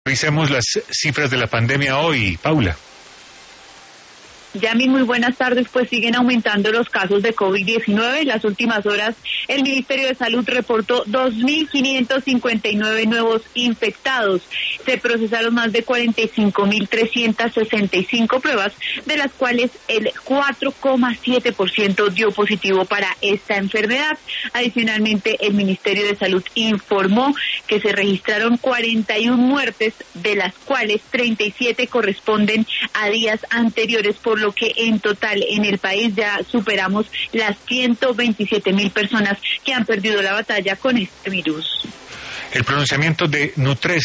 Revisemos las cifras de la pandemia hoy, Paula. Yami, muy buenas tardes. Pues siguen aumentando los casos de COVID-19. En las últimas horas, el Ministerio de Salud reportó 2.559 nuevos infectados. Se procesaron más de 45.365 pruebas, de las cuales el 4,7% dio positivo para esta enfermedad. Adicionalmente, el Ministerio de Salud informó que se registraron 41 muertes, de las cuales 37 corresponden a días anteriores, por lo que en total en el país ya superamos las 127.000 personas que han perdido la batalla con este virus. El pronunciamiento de Nutres